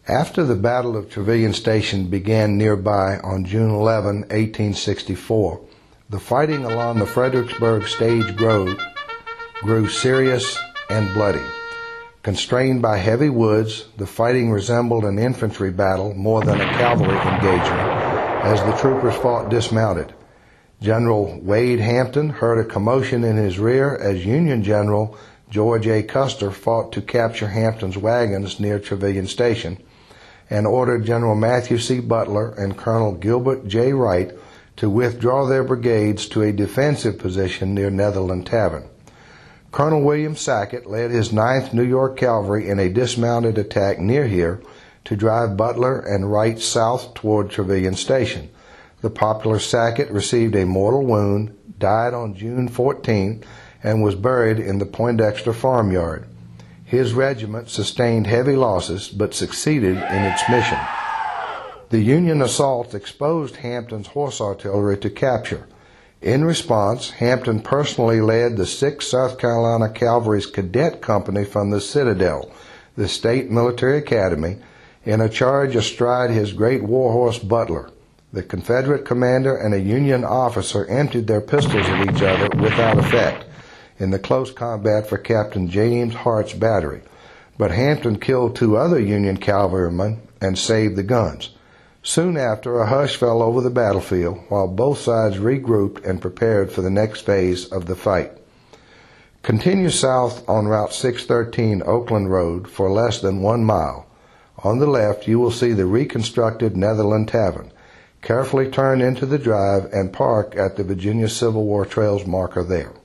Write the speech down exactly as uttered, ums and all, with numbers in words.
After the Battle of Trevilian Station began nearby on June eleventh, eighteen sixty-four, the fighting along the Fredericksburg Stage Road grew serious and bloody. Constrained by heavy woods, the fighting resembled an infantry battle more than a cavalry engagement, as the troopers fought dismounted. General Wade Hampton heard a commotion in his rear as Union General George A. Custer fought to capture Hampton's wagons near Trevilian Station, and ordered General Matthew C. Butler and Colonel Gilbert J. Wright to withdraw their brigades to a defensive position near Netherland Tavern. Colonel William Sackett led his ninth New York Cavalry in a dismounted attack near here to drive Butler and Wright south toward Trevilian Station. The popular Sackett received a mortal wound, died on June fourteenth, and was buried in the Poindexter farmyard. His regiment sustained heavy losses but succeeded in its mission. The Union assault exposed Hampton's horse artillery to capture. In response, Hampton personally led the sixth South Carolina Cavalry's cadet company from the Citadel, the state military academy, in a charge astride his great warhorse Butler. The Confederate commander and a Union officer emptied their pistols at each other without effect in the close combat for Captain James Hart's battery, but Hampton killed two other Union cavalrymen and saved the guns. Soon after, a hush fell over the battlefield while both sides regrouped and prepared for the next phase of the fight. Continue south on Route six thirteen Oakland Road for less than one mile. On the left, you will see the reconstructed Netherland Tavern. Carefully turn into the drive and park at the Virginia Civil War Trails marker there.